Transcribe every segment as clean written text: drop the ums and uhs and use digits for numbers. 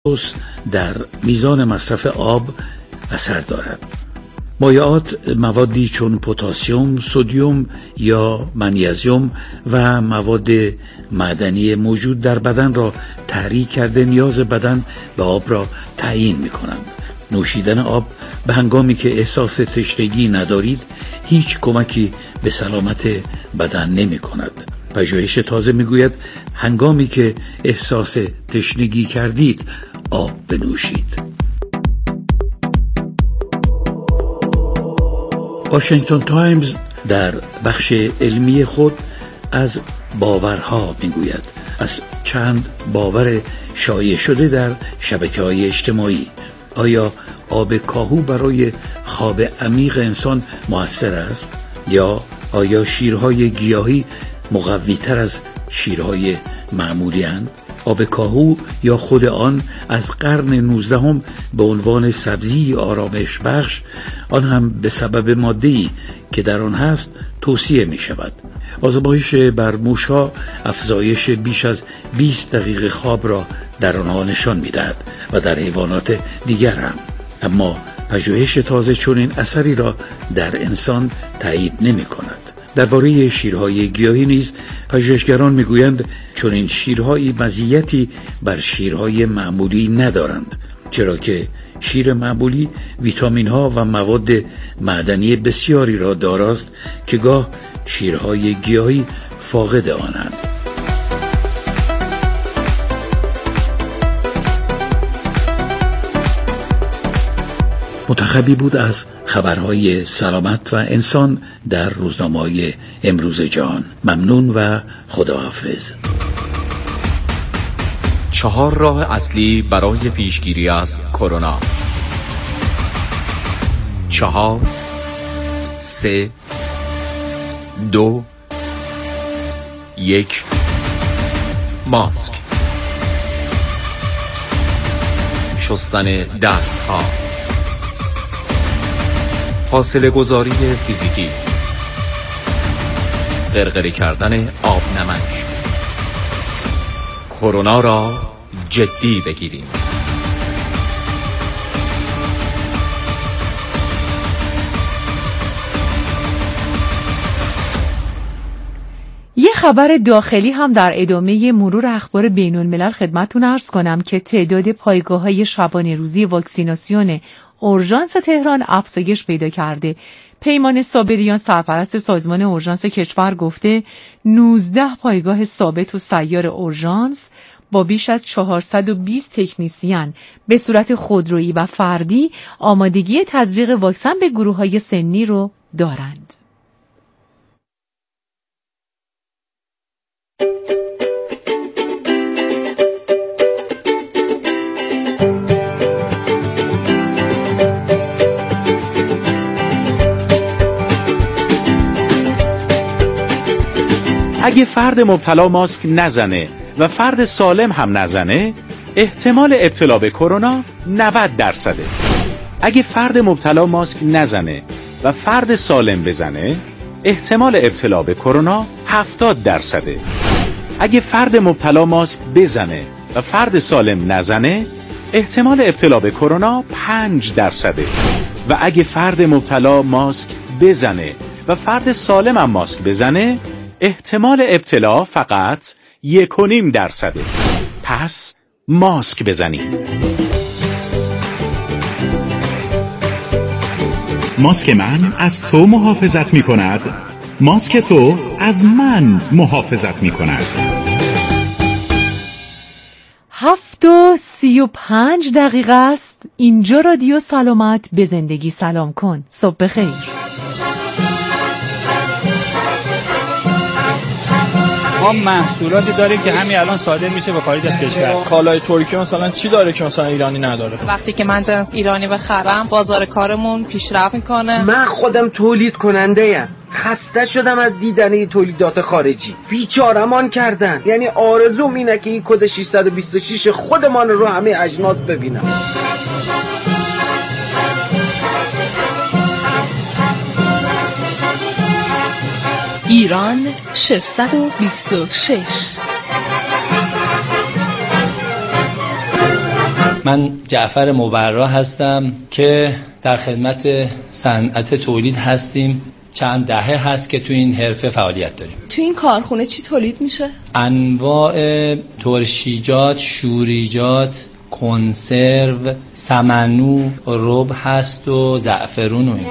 در میزان مصرف آب اثر دارد. مایعات موادی چون پتاسیم، سدیم یا منیزیم و مواد معدنی موجود در بدن را تحریک کرده نیاز بدن به آب را تعیین می کنند. نوشیدن آب به هنگامی که احساس تشنگی ندارید هیچ کمکی به سلامت بدن نمی کند. پژوهش تازه می گوید هنگامی که احساس تشنگی کردید آب بنوشید. واشنگتن تایمز در بخش علمی خود از باورها میگوید، از چند باور شایع شده در شبکه‌های اجتماعی. آیا آب کاهو برای خواب عمیق انسان مؤثر است؟ یا آیا شیرهای گیاهی مقوی‌تر از شیرهای معمولی اند؟ آب کاهو یا خود آن از قرن 19 به عنوان سبزی آرامش بخش، آن هم به سبب ماده‌ای که در آن هست، توصیه می شود. آزمایش بر موش‌ها افزایش بیش از 20 دقیقه خواب را در آنها نشان می دهد و در حیوانات دیگر هم. اما پژوهش تازه چنین اثری را در انسان تایید نمی کند. درباره شیرهای گیاهی نیز پژوهشگران میگویند چنین شیرهایی مزیتی بر شیرهای معمولی ندارند، چرا که شیر معمولی ویتامین‌ها و مواد معدنی بسیاری را داراست که گاه شیرهای گیاهی فاقد آنند. متخبی بود از خبرهای سلامت و انسان در روزنامه‌های امروز جهان. ممنون و خداحافظ. 4 راه اصلی برای پیشگیری از کرونا. 4 3 2 1 ماسک. شستن دست‌ها. فاصله گذاری فیزیکی. غرغره کردن آب نمک. کرونا را جدی بگیریم. یه خبر داخلی هم در ادامه مرور اخبار بین الملل خدمتتون عرض کنم که تعداد پایگاه‌های شبانه روزی واکسیناسیون اورژانس تهران افزایش پیدا کرده. پیمان صابریان سرپرست سازمان اورژانس کشور گفته 19 پایگاه ثابت و سیار اورژانس با بیش از 420 تکنیسیان به صورت خودرویی و فردی آمادگی تزریق واکسن به گروه‌های سنی رو دارند. اگه فرد مبتلا ماسک نزنه و فرد سالم هم نزنه، احتمال ابتلا به کرونا 90%. اگه فرد مبتلا ماسک نزنه و فرد سالم بزنه، احتمال ابتلا به کرونا 70%. اگه فرد مبتلا ماسک بزنه و فرد سالم نزنه، احتمال ابتلا به کرونا 5%. و اگه فرد مبتلا ماسک بزنه و فرد سالم هم ماسک بزنه، احتمال ابتلا فقط 1.5%. پس ماسک بزنید. ماسک من از تو محافظت می کند، ماسک تو از من محافظت می کند. 7:35 است. اینجا رادیو سلامت، به زندگی سلام کن. صبح بخیر. ما محصولاتی داریم که همین الان صادر میشه به خارج از کشور. کالای ترکیه مثلا چی داره که مثلا ایرانی نداره؟ وقتی که من جنس ایرانی بخرم بازار کارمون پیشرفت میکنه. من خودم تولید کننده ام. خسته شدم از دیدن تولیدات خارجی. بیچاره‌مان کردن. یعنی آرزوم اینه که این کد 626 خودمان رو همه اجناس ببینم. ایران 626. من جعفر مبرا هستم که در خدمت صنعت تولید هستیم. چند دهه هست که تو این حرفه فعالیت داریم. تو این کارخونه چی تولید میشه؟ انواع ترشیجات، شوریجات، کنسرو، سمنو، رب هست و زعفرون و این.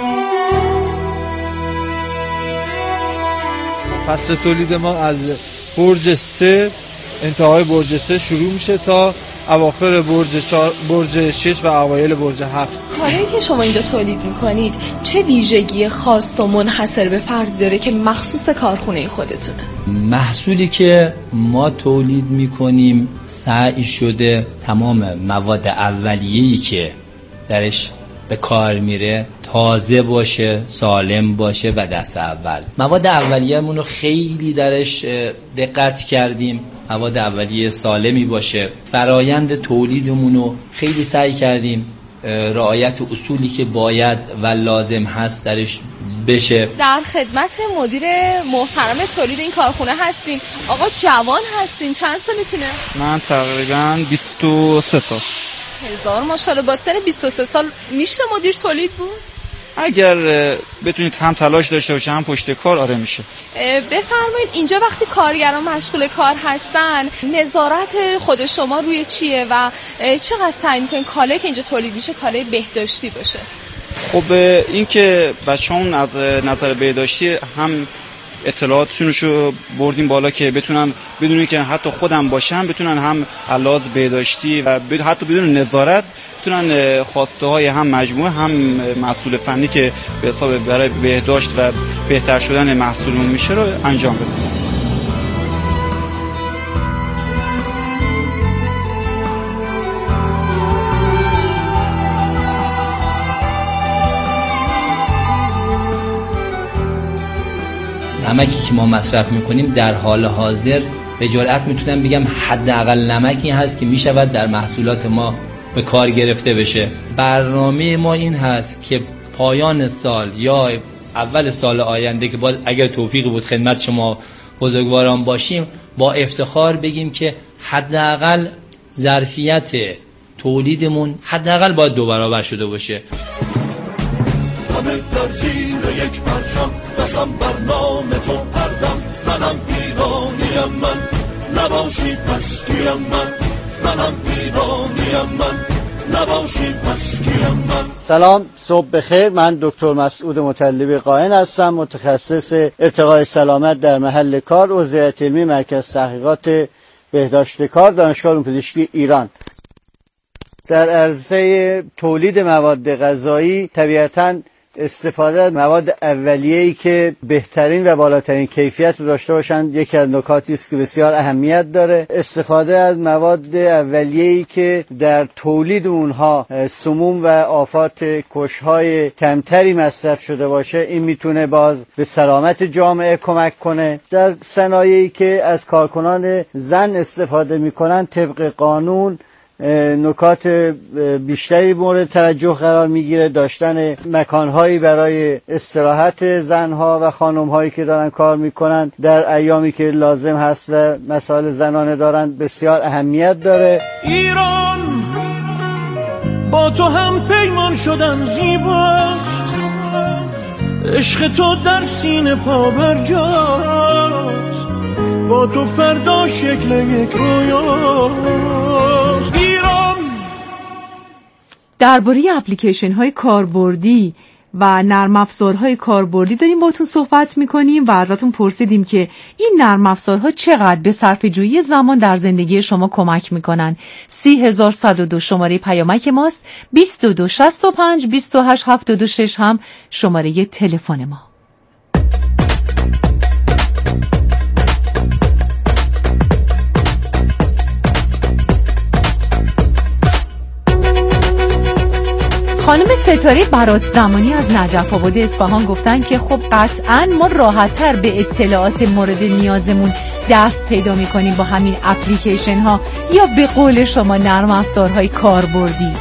فصل تولید ما از برج 3 انتهای برج 3 شروع میشه تا اواخر برج 6 و اوایل برج 7. کاری که شما اینجا تولید میکنید چه ویژگی خاص و منحصر به فرد داره که مخصوص کارخونه خودتونه؟ محصولی که ما تولید میکنیم سعی شده تمام مواد اولیه‌ای که درش به کار میره تازه باشه، سالم باشه و دست اول. مواد اولیه‌مون رو خیلی درش دقت کردیم، مواد اولیه سالمی باشه. فرایند تولیدمون رو خیلی سعی کردیم رعایت اصولی که باید و لازم هست درش بشه. در خدمت مدیر محترم تولید این کارخونه هستین. آقا جوان هستین، چند سالتونه؟ من تقریبا 23 سال. هزار ماشاءالله. با سن 23 سال میشه مدیر تولید بود؟ اگر بتونید هم تلاش داشته باشه هم پشت کار، آره میشه. بفرمایید اینجا وقتی کارگران مشغول کار هستن نظارت خود شما روی چیه و چقدر سعی میکنین کالایی که اینجا تولید میشه کالای بهداشتی باشه؟ خب این که بچه‌مون از نظر بهداشتی هم اطلاعاتشونشو بردیم بالا که بتونن بدونن که حتی خودم باشن بتونن هم علاوه بهداشتی و حتی بدون نظارت بتونن خواسته های هم مجموعه هم مسئول فنی که به حساب برای بهداشت و بهتر شدن محصولمون میشه رو انجام بدن. نمکی که ما مصرف میکنیم در حال حاضر به جرئت میتونم بگم حداقل نمکی هست که میشود در محصولات ما به کار گرفته بشه. برنامه ما این هست که پایان سال یا اول سال آینده که اگر توفیق بود خدمت شما بزرگواران باشیم با افتخار بگیم که حداقل ظرفیت تولیدمون حداقل باید 2 برابر شده باشه. همه در زیر یک پرچم دستم بر نام تو هر دم. منم ایرانیم من، نباشی پس کیم منم ایرانیم من، نباشی پس کیم من. سلام، صبح بخیر. من دکتر مسعود مطلبی قائن هستم، متخصص ارتقاء سلامت در محل کار، عضو علمی مرکز تحقیقات بهداشت کار، دانشگاه علوم پزشکی ایران. در عرصه تولید مواد غذایی طبیعتاً استفاده از مواد اولیه‌ای که بهترین و بالاترین کیفیت رو داشته باشند یکی از نکاتی است که بسیار اهمیت داره. استفاده از مواد اولیه‌ای که در تولید اونها سموم و آفات کش‌های کمتری مصرف شده باشه، این میتونه باز به سلامت جامعه کمک کنه. در صنایعی که از کارکنان زن استفاده میکنن طبق قانون نکات بیشتری مورد توجه قرار میگیره. داشتن مکانهایی برای استراحت زنها و خانمهایی که دارن کار میکنن در ایامی که لازم هست و مسائل زنانه دارن بسیار اهمیت داره. ایران با تو هم پیمان شدم زیباست، عشق تو در سینه پا برجاست، با تو فردا شکل یک رویاست. درباره اپلیکیشن های کاربردی و نرم افزارهای کاربردی داریم باتون صحبت میکنیم و ازتون پرسیدیم که این نرم افزارها چقدر به صرفه‌جویی زمان در زندگی شما کمک میکنن. 30102 شماره پیامک ماست، 2265 2872 هم شماره تلفن ما. خانم ستاره برات زمانی از نجف آباد اصفهان گفتن که خب قطعاً ما راحت‌تر به اطلاعات مورد نیازمون دست پیدا می‌کنیم با همین اپلیکیشن ها یا به قول شما نرم افزارهای کاربردی.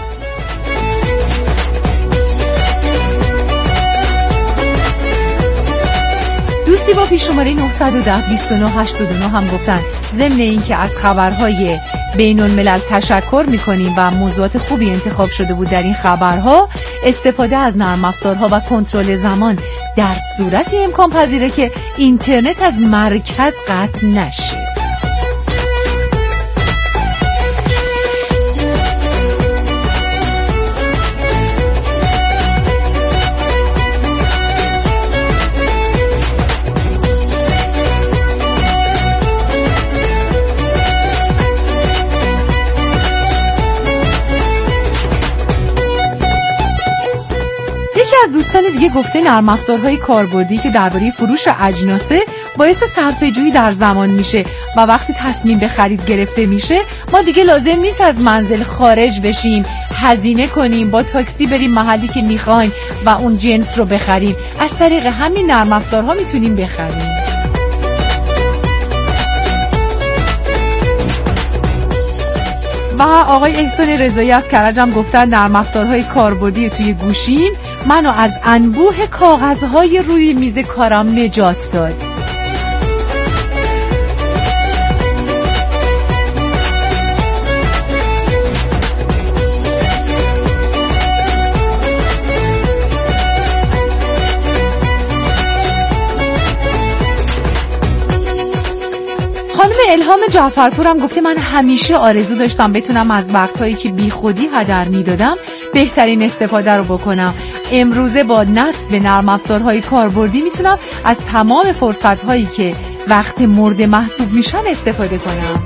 دوستی با پیش شماره 910 29 89 هم گفتن ضمن این که از خبرهای بین الملل تشکر میکنیم و موضوعات خوبی انتخاب شده بود در این خبرها. استفاده از نرم افزارها و کنترل زمان در صورتی امکان پذیره که اینترنت از مرکز قطع نشه. از دوستان دیگه گفته نرم افزارهای کاربردی که درباره فروش اجناسه باعث صرفه‌جویی در زمان میشه و وقتی تصمیم به خرید گرفته میشه ما دیگه لازم نیست از منزل خارج بشیم، هزینه کنیم، با تاکسی بریم محلی که میخوایم و اون جنس رو بخریم. از طریق همین نرم افزارها میتونیم بخریم. و آقای احسان رضایی از کرج هم گفتن نرم افزارهای کاربردی توی گوشیم منو از انبوه کاغذهای روی میز کارم نجات داد. خانم الهام جعفرپور هم گفته من همیشه آرزو داشتم بتونم از وقتهایی که بی خودی هدر میدادم بهترین استفاده رو بکنم. امروزه با نصب نرم افزارهای کاربردی میتونم از تمام فرصتهایی که وقت مرده محسوب میشن استفاده کنم.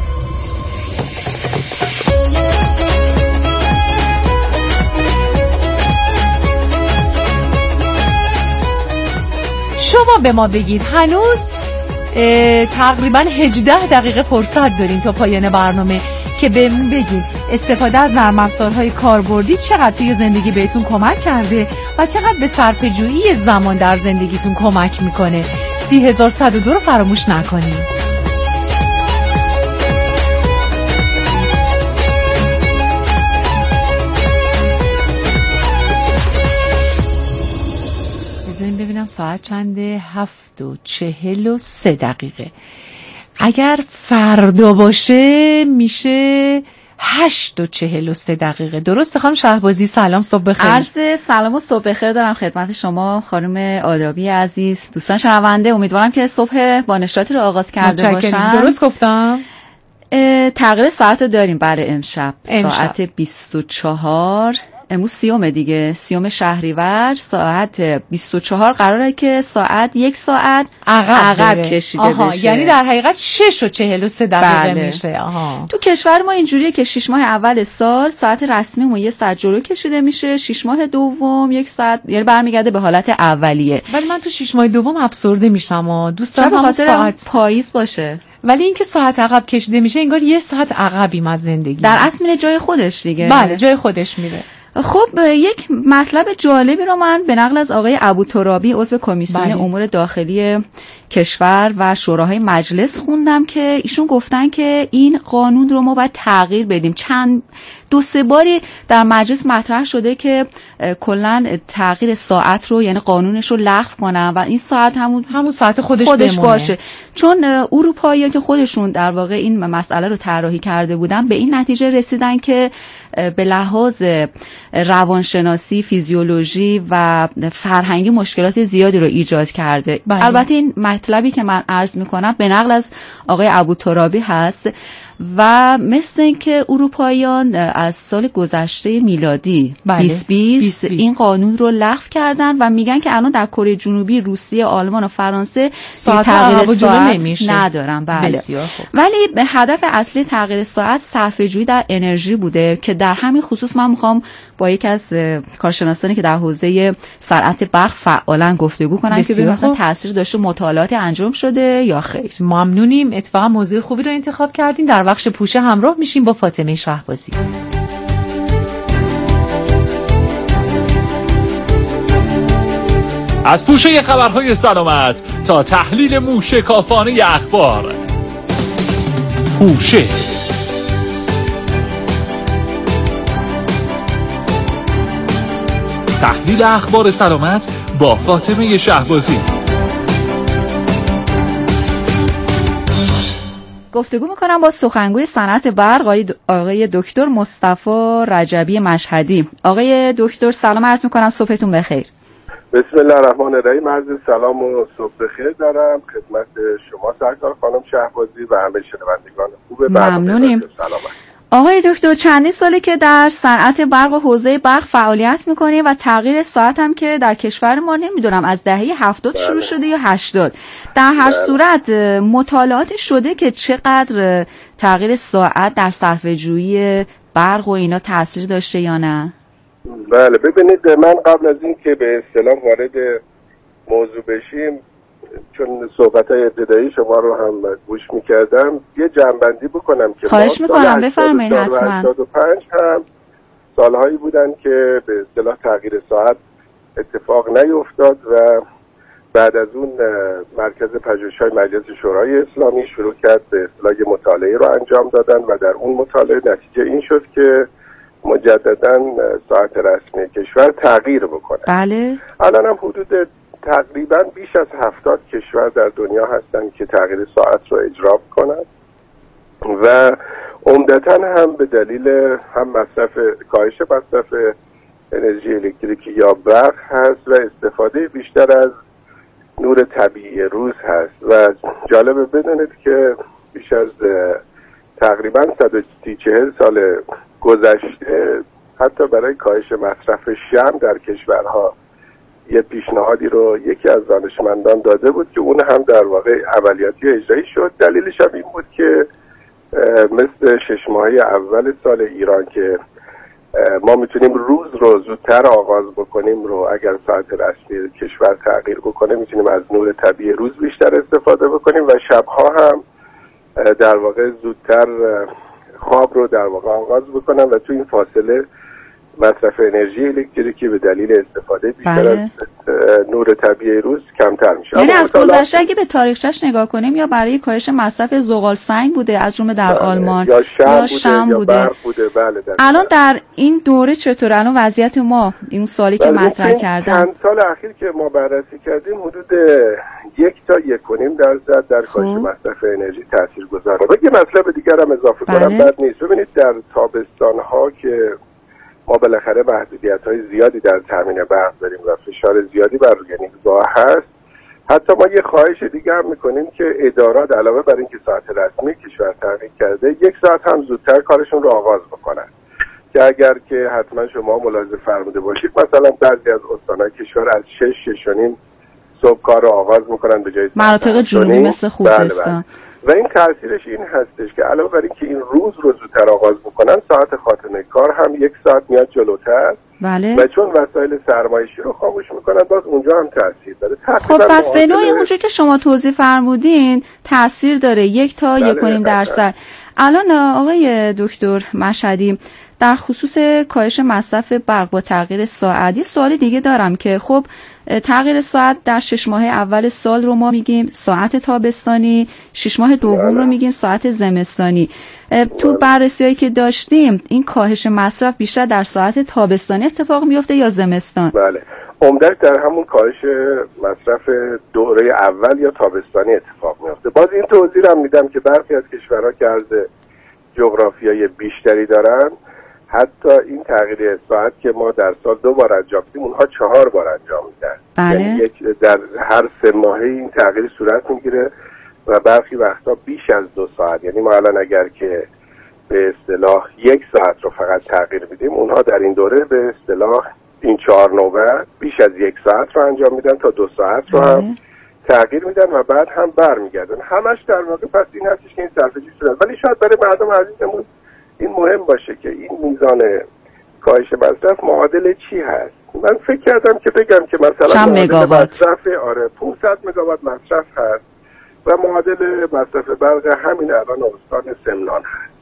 شما به ما بگید هنوز تقریبا 18 دقیقه فرصت داریم تا پایان برنامه که بهمون بگید استفاده از نرم افزارهای کاربردی چقدر توی زندگی بهتون کمک کرده و چقدر به صرفه‌جویی زمان در زندگیتون کمک میکنه. 30102 رو فراموش نکنید. ببینم ساعت چنده؟ 7:43. اگر فردا باشه میشه 8:43. درسته خانم شهبازی؟ سلام، صبح بخیر. عرض سلام و صبح بخیر دارم خدمت شما خانم آدابی عزیز، دوستان شنونده. امیدوارم که صبح با نشاطی رو آغاز کرده باشن. درست گفتم؟ تغییر ساعت داریم. بله امشب ساعت 24. امروز 30 دیگه، 30 شهریور ساعت 24 قراره که ساعت 1 ساعت عقب کشیده بشه. یعنی در حقیقت 6:43 بله. میشه. تو کشور ما اینجوریه که 6 ماه اول سال ساعت رسمیمون 1 ساعت جلو کشیده میشه، 6 ماه دوم 1 ساعت، یعنی برمیگرده به حالت اولیه. ولی من تو 6 ماه دوم افسرده میشم و دوست دارم همون ساعت پاییز باشه. ولی اینکه ساعت عقب کشیده میشه انگار 1 ساعت عقبیم از زندگی. در اصل میره جای خودش دیگه. بله جای خودش میره. خب یک مطلب جالبی رو من به نقل از آقای ابوترابی عضو کمیسیون امور داخلی کشور و شوراهای مجلس خوندم که ایشون گفتن که این قانون رو ما باید تغییر بدیم. 2-3 باری در مجلس مطرح شده که کلا تغییر ساعت رو، یعنی قانونش رو لغو کنن و این ساعت همون ساعت خودش باشه. چون اروپایی‌ها که خودشون در واقع این مسئله رو طراحی کرده بودن به این نتیجه رسیدن که به لحاظ روانشناسی، فیزیولوژی و فرهنگی مشکلات زیادی رو ایجاد کرده. البته این مطلبی که من عرض میکنم به نقل از آقای ابوترابی هست و مثل اینکه اروپاییان از سال گذشته میلادی 2020 این قانون رو لغو کردن و میگن که الان در کره جنوبی، روسیه، آلمان و فرانسه تغییر ساعت ندارن. بله. ولی هدف اصلی تغییر ساعت صرفه‌جویی در انرژی بوده که در همین خصوص من میخوام با یکی از کارشناسانی که در حوزه صنعت برق فعالن گفتگو کنم که ببینیم مثلا تاثیر داشته، مطالعاتی انجام شده یا خیر. ممنونیم، اتفاقا موضوع خوبی رو انتخاب کردین. در بخش پوشه همراه میشیم با فاطمه شهبازی. از پوشه خبرهای سلامت تا تحلیل موشکافانه اخبار. پوشه تحلیل اخبار سلامت با فاطمه شهبازی. گفتگو میکنم با سخنگوی صنعت برق آقای دکتر مصطفی رجبی مشهدی. آقای دکتر سلام عرض میکنم، صبحتون بخیر. بسم الله الرحمن الرحیم. عرض سلام و صبح بخیر دارم خدمت شما سرکار خانم شهبازی و همه شنوندگان خوب برنامه. ممنونیم. آقای دکتر چندین ساله که در صنعت برق و حوزه برق فعالیت میکنیم و تغییر ساعت هم که در کشور ما نمیدونم از دهه 70 شروع شده یا 80. در هر صورت مطالعات شده که چقدر تغییر ساعت در صرفه‌جویی برق و اینا تاثیر داشته یا نه؟ بله ببینید، من قبل از این که به اصطلاح وارد موضوع بشیم، چون صحبت‌های ابتدایی شما رو هم گوش می‌کردم، یه جمع‌بندی بکنم که خواهش می‌کنم بفرمایید. حتما 85 هم سالهایی بودن که به اصطلاح تغییر ساعت اتفاق نیفتاد و بعد از اون مرکز پژوهش‌های مجلس شورای اسلامی شروع کرد به اصطلاح مطالعه رو انجام دادن و در اون مطالعه نتیجه این شد که مجدداً ساعت رسمی کشور تغییر بکنه. بله. الان هم حدود تقریباً بیش از 70 کشور در دنیا هستن که تغییر ساعت رو اجرا کنند و عمدتاً هم به دلیل هم کاهش مصرف انرژی الکتریکی یا برق هست و استفاده بیشتر از نور طبیعی روز هست. و جالبه بدونید که بیش از تقریباً 140 سال گذشته حتی برای کاهش مصرف شمع در کشورها یه پیشنهادی رو یکی از دانشمندان داده بود که اون هم در واقع عملیاتی اجرایی شد. دلیلش هم این بود که مثل 6 ماهه اول سال ایران که ما میتونیم روز رو زودتر آغاز بکنیم رو اگر ساعت رسمی کشور تغییر بکنه میتونیم از نور طبیعی روز بیشتر استفاده بکنیم و شبها هم در واقع زودتر خواب رو در واقع آغاز بکنن و تو این فاصله مصرف انرژی الکتریکی به دلیل استفاده بیشتر از نور طبیعی روز کمتر میشه. یعنی از گذشته اگه به تاریخچه‌اش نگاه کنیم یا برای کاهش مصرف زغال سنگ بوده از جمله در آلمان یا شمع بوده. بله الان در این دوره چطور الان وضعیت ما این سالی که مطرح کردن؟ چند سال اخیر که ما بررسی کردیم حدود 1 تا 1.5% در کاهش مصرف انرژی تاثیرگذاره. و یه مطلب دیگر هم اضافه کنم بد نیست. ببینید در تابستان‌ها که ما بالاخره محدودیت‌های زیادی در تامین برق داریم و فشار زیادی بر روی نیروگاه هست، حتی ما یه خواهش دیگه هم می‌کنیم که ادارات علاوه بر اینکه ساعت رسمی کشور تغییر کرده 1 ساعت هم زودتر کارشون رو آغاز بکنن که اگر که حتما شما ملاحظه فرموده باشید مثلا بعضی از استان‌های کشور از 6:30 صبح کار رو آغاز می‌کنن به جای مناطق جنوبی مثل خوزستان. و این تاثیرش این هستش که علاوه بر اینکه این روز رو زودتر آغاز میکنن ساعت خاتمه کار هم 1 ساعت میاد جلوتر. بله. و چون وسایل سرمایشی رو خاموش میکنن باز اونجا هم تاثیر داره. خب پس به نوعی اونجور که شما توضیح فرمودین تاثیر داره 1 تا 1.5%. الان آقای دکتر مشهدی در خصوص کاهش مصرف برق با تغییر ساعت یه سوال دیگه دارم که خب تغییر ساعت در 6 ماه اول سال رو ما میگیم ساعت تابستانی، 6 ماه دوم رو میگیم ساعت زمستانی. تو بررسی‌هایی که داشتیم این کاهش مصرف بیشتر در ساعت تابستانی اتفاق میفته یا زمستان؟ بله، عمدتاً در همون کاهش مصرف دوره اول یا تابستانی اتفاق میفته. باز این توضیح هم میدم که برخی از کشورها که عرض جغرافیایی بیشتری دارن حتی این تغییر ساعت که ما در سال 2 بار انجام میدیم اونها 4 بار انجام میدن. بله. یعنی در هر 3 ماهه این تغییر صورت میگیره و برخی وقتا بیش از 2 ساعت. یعنی ما الان اگر که به اصطلاح 1 ساعت رو فقط تغییر میدیم اونها در این دوره به اصطلاح این 4 نوبت بیش از 1 ساعت رو انجام میدن تا 2 ساعت رو هم تغییر میدن و بعد هم برمیگردن. همش در واقع پس این هستش که این صرفه‌جویی صورت. ولی شاید برای مردم عزیزمون این مهم باشه که این میزان کاهش مصرف معادل چی هست. من فکر کردم که بگم که مثلا معادل مصرف 500 مگاوات مصرف هست و معادل مصرف برق همین الان استان سمنان هست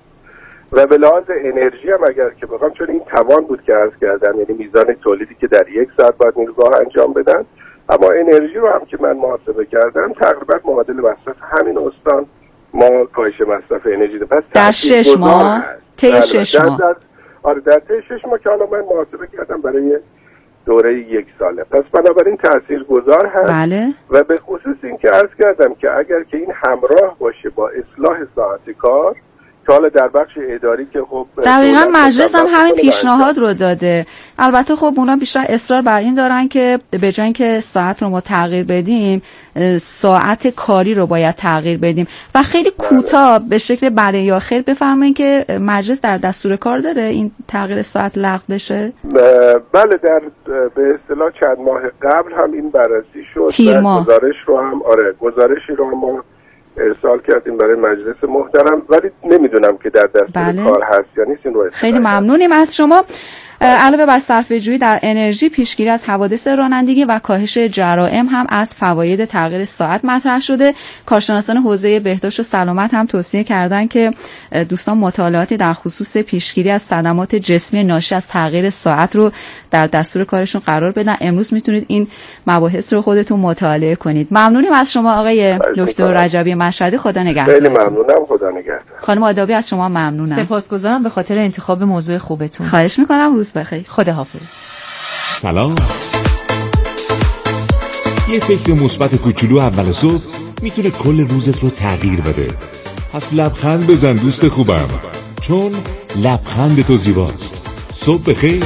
و به لحاظ انرژی هم اگر که بخوام، چون این توان بود که عرض کردم، یعنی میزان تولیدی که در 1 ساعت باید نیروگاه انجام بدن، اما انرژی رو هم که من محاسبه کردم تقریبا معادل مصرف همین استان ما کاهش مصرف انرژی ده. پس در 6 ماه طی 6 ماه در طی 6 ماه که حالا من محاسبه کردم برای دوره 1 ساله. پس بنابراین تاثیرگذار هست. بله. و به خصوص این که عرض کردم که اگر که این همراه باشه با اصلاح ساعت کار، که حالا در بخش اداری که خب دقیقاً مجلس هم همین پیشنهاد رو داده. البته خب اونا بیشتر اصرار بر این دارن که به جای اینکه ساعت رو ما تغییر بدیم، ساعت کاری رو باید تغییر بدیم. و خیلی کوتاه به شکل بله یا خیر بفرمایید که مجلس در دستور کار داره این تغییر ساعت لغو بشه؟ بله، در به اصطلاح چند ماه قبل هم این بررسی شد. گزارشی رو ما ارسال کردیم برای مجلس محترم، ولی نمیدونم که در دستور کار هست یا نیست. این رو خیلی ممنونیم از شما. علاوه بر صرفه‌جویی در انرژی، پیشگیری از حوادث رانندگی و کاهش جرائم هم از فواید تغییر ساعت مطرح شده. کارشناسان حوزه بهداشت و سلامت هم توصیه کردن که دوستان مطالعاتی در خصوص پیشگیری از صدمات جسمی ناشی از تغییر ساعت رو در دستور کارشون قرار بدن. امروز میتونید این مباحث رو خودتون مطالعه کنید. ممنونیم از شما آقای دکتر رجبی مشهدی. خدا نگهدار. خیلی ممنونم. خدا نگهدار. خانم آدابی از شما ممنونم. سپاسگزارم به خاطر انتخاب موضوع خوبتون. خواهش میکنم. روز بخیر. خداحافظ. سلام. یه فکر مثبت کوچولو اول صبح میتونه کل روزت رو تغییر بده. پس لبخند بزن دوست خوبم، چون لبخند تو زیباست. صبح بخیر.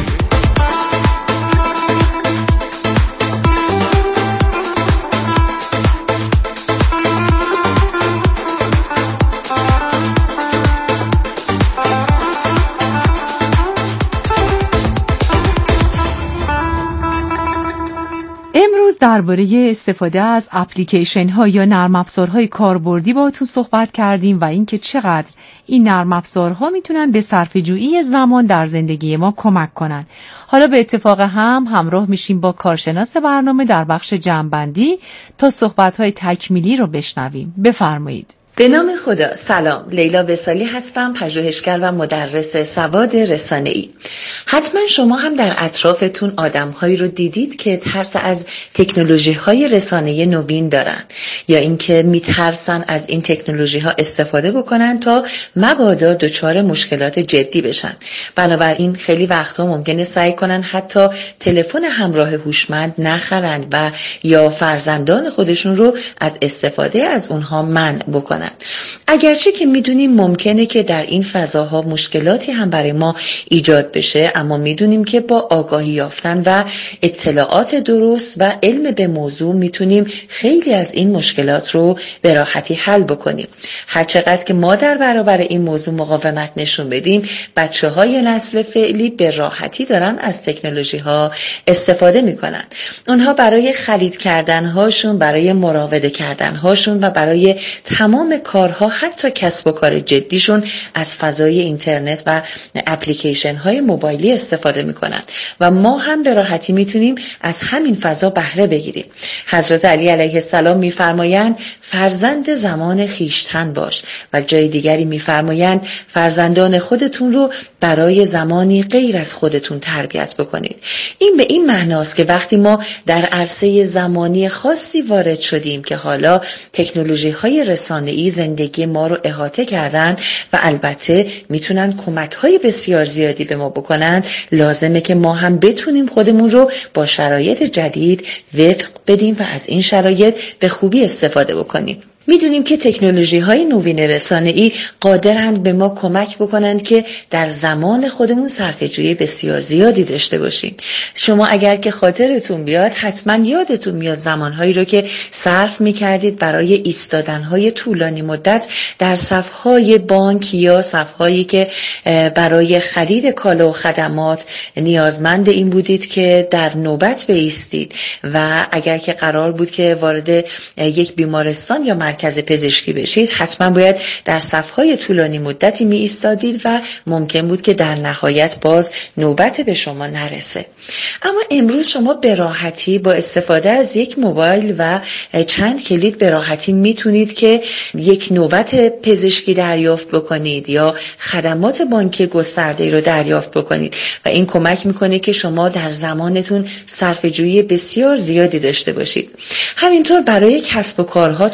درباره استفاده از اپلیکیشن ها یا نرم افزارهای کاربردی باهاتون صحبت کردیم و اینکه چقدر این نرم افزارها میتونن به صرفه‌جویی زمان در زندگی ما کمک کنن. حالا به اتفاق همراه میشیم با کارشناس برنامه در بخش جمع‌بندی تا صحبت‌های تکمیلی رو بشنویم. بفرمایید. به نام خدا. سلام، لیلا وصالی هستم، پژوهشگر و مدرس سواد رسانه‌ای. حتما شما هم در اطرافتون آدم‌هایی رو دیدید که ترس از تکنولوژی‌های رسانه‌ای نوین دارن یا اینکه میترسن از این تکنولوژی‌ها استفاده بکنن تا مبادا دچار مشکلات جدی بشن. بنابراین خیلی وقتا ممکنه سعی کنن حتی تلفن همراه هوشمند نخرند و یا فرزندان خودشون رو از استفاده از اونها منع بکنن. اگرچه که میدونیم ممکنه که در این فضاها مشکلاتی هم برای ما ایجاد بشه، اما میدونیم که با آگاهی یافتن و اطلاعات درست و علم به موضوع میتونیم خیلی از این مشکلات رو به راحتی حل بکنیم. هرچقدر که ما در برابر این موضوع مقاومت نشون بدیم، بچه‌های نسل فعلی به راحتی دارن از تکنولوژی ها استفاده میکنن. اونها برای خرید کردن هاشون، برای مراوده کردن هاشون و برای تمام کارها، حتی کسب و کار جدیشون از فضای اینترنت و اپلیکیشن های موبایلی استفاده میکنن و ما هم به راحتی میتونیم از همین فضا بهره بگیریم. حضرت علی علیه السلام میفرمایند فرزند زمان خیشتن باش و جای دیگری میفرمایند فرزندان خودتون رو برای زمانی غیر از خودتون تربیت بکنید. این به این معناست که وقتی ما در عرصه زمانی خاصی وارد شدیم که حالا تکنولوژی های رسانه‌ای زندگی ما رو احاطه کردن و البته میتونن کمک‌های بسیار زیادی به ما بکنن، لازمه که ما هم بتونیم خودمون رو با شرایط جدید وفق بدیم و از این شرایط به خوبی استفاده بکنیم. میدونیم که تکنولوژی‌های نوین رسانه‌ای قادرند به ما کمک بکنند که در زمان خودمون صرفه‌جویی بسیار زیادی داشته باشیم. شما اگر که خاطرتون بیاد، حتما یادتون میاد زمانهایی رو که صرف می‌کردید برای ایستادن‌های طولانی مدت در صف‌های بانک یا صف‌هایی که برای خرید کالا و خدمات نیازمند این بودید که در نوبت بایستید و اگر که قرار بود که وارد یک بیمارستان یا مرکز پزشکی بشید، حتما باید در صف‌های طولانی مدتی می ایستادید و ممکن بود که در نهایت باز نوبت به شما نرسه. اما امروز شما به راحتی با استفاده از یک موبایل و چند کلید به راحتی میتونید که یک نوبت پزشکی دریافت بکنید یا خدمات بانکی گسترده‌ای رو دریافت بکنید و این کمک میکنه که شما در زمانتون صرفه‌جویی بسیار زیادی داشته باشید. همینطور برای کسب و کارهاتون و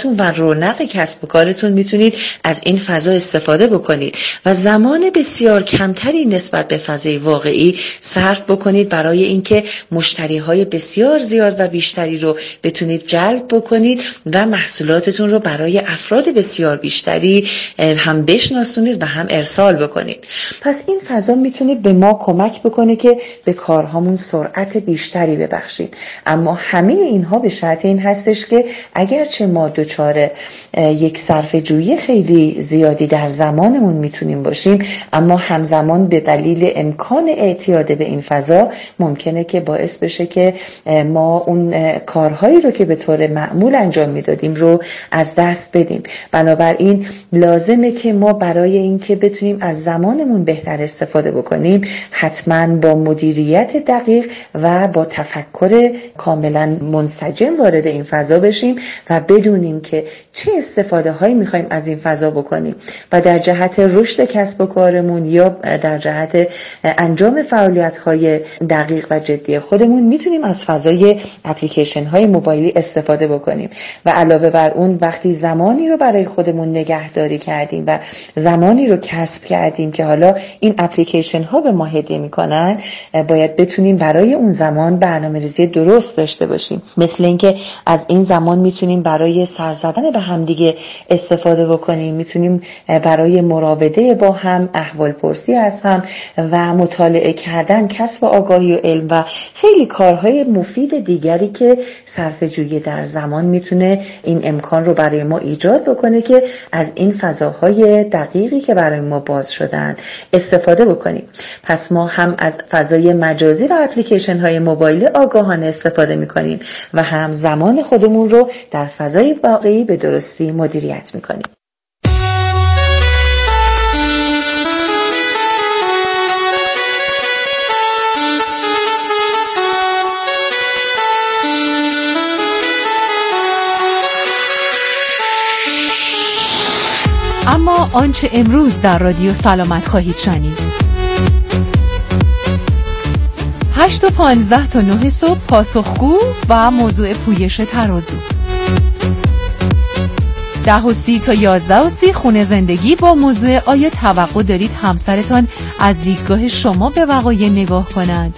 رونق کسب و کارتون میتونید از این فضا استفاده بکنید و زمان بسیار کمتری نسبت به فضای واقعی صرف بکنید برای اینکه مشتری‌های بسیار زیاد و بیشتری رو بتونید جلب بکنید و محصولاتتون رو برای افراد بسیار بیشتری هم بشناسونید و هم ارسال بکنید. پس این فضا میتونه به ما کمک بکنه که به کارهامون سرعت بیشتری ببخشیم، اما همه اینها به شرط این هستش که اگرچه ما دچار یک صرفه‌جویی خیلی زیادی در زمانمون میتونیم باشیم، اما همزمان به دلیل امکان اعتیاد به این فضا ممکنه که باعث بشه که ما اون کارهایی رو که به طور معمول انجام میدادیم رو از دست بدیم. بنابراین لازمه که ما برای اینکه بتونیم از زمانمون بهتر استفاده بکنیم حتما با مدیریت دقیق و با تفکر کاملا منسجم وارد این فضا بشیم و بدونیم که چه استفاده هایی میخوایم از این فضا بکنیم و در جهت رشد کسب و کارمون یا در جهت انجام فعالیت های دقیق و جدی خودمون میتونیم از فضای اپلیکیشن های موبایلی استفاده بکنیم. و علاوه بر اون وقتی زمانی رو برای خودمون نگهداری کردیم و زمانی رو کسب کردیم که حالا این اپلیکیشن ها به ما هدیه میکنن، باید بتونیم برای اون زمان برنامه‌ریزی درست داشته باشیم. مثل اینکه از این زمان میتونیم برای سر زدن به همدیگه استفاده بکنیم، میتونیم برای مراوده با هم، احوال پرسی از هم و مطالعه کردن، کسب آگاهی و علم و خیلی کارهای مفید دیگری که صرفه‌جویی در زمان میتونه این امکان رو برای ما ایجاد بکنه که از این فضاهای دقیقی که برای ما باز شدن استفاده بکنیم. پس ما هم از فضای مجازی و اپلیکیشن های موبایلی آگاهانه استفاده میکنیم و هم زمان خودمون رو در فضای واقعی به درستی مدیریت میکنیم. اما آنچه امروز در رادیو سلامت خواهید شنید: 8 تا 15 تا 9 صبح پاسخگو و موضوع پویش ترازو. 10 و 30 تا 11 و 30 خونه زندگی با موضوع آیا توقع دارید همسرتان از دیدگاه شما به وقایع نگاه کند؟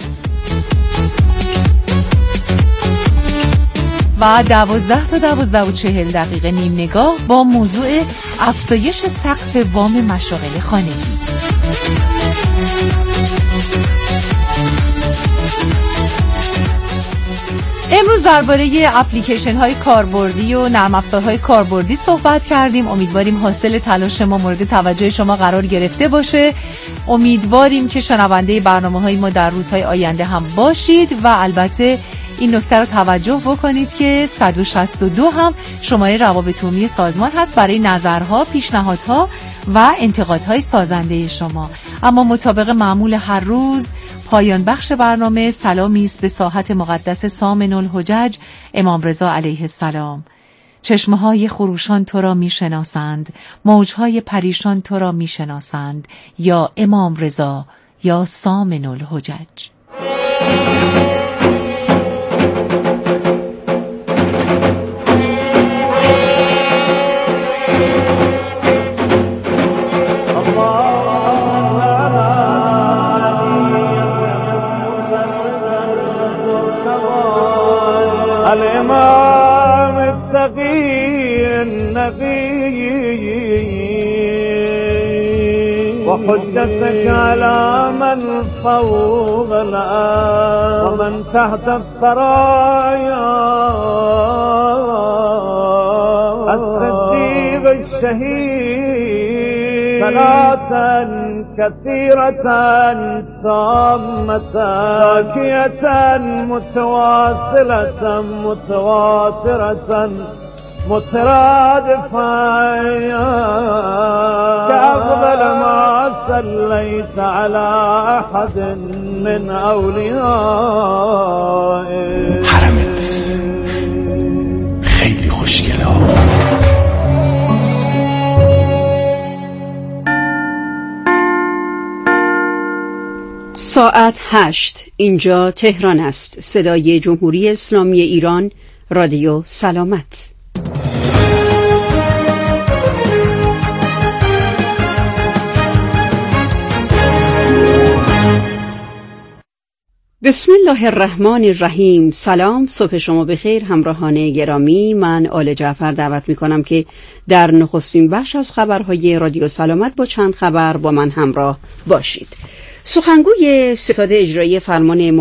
و 12 تا 12 و 40 دقیقه نیم نگاه با موضوع افزایش سقف وام مشاغل خانگی. امروز درباره اپلیکیشن های کاربردی و نرم افزارهای کاربردی صحبت کردیم. امیدواریم حاصل تلاش ما مورد توجه شما قرار گرفته باشه. امیدواریم که شنونده برنامه‌های ما در روزهای آینده هم باشید و البته این نکته رو توجه بکنید که 162 هم شماره روابط عمومی سازمان هست برای نظرها، پیشنهادها و انتقادهای سازنده شما. اما مطابق معمول هر روز پایان بخش برنامه سلامی است به ساحت مقدس سامن الحجج امام رضا علیه السلام. چشمه‌های خروشان تو را می‌شناسند، موج‌های پریشان تو را می‌شناسند، یا امام رضا یا سامن الحجج. الإمام التقي النبي وحجتك على من فوق الأرض ومن تحت الثرايا الصديق الشهيد صلاة كثيرة تامة باكية متواصلة متواترة مترادفة كأفضل ما صليت على أحد من أوليائك. حرمت خیلی خوشگله. ساعت 8. اینجا تهران است. صدای جمهوری اسلامی ایران، رادیو سلامت. بسم الله الرحمن الرحیم. سلام، صبح شما بخیر همراهان گرامی. من آل جعفر دعوت می کنم که در نخستین بخش از خبرهای رادیو سلامت با چند خبر با من همراه باشید. سخنگوی ستاد اجرایی فرمان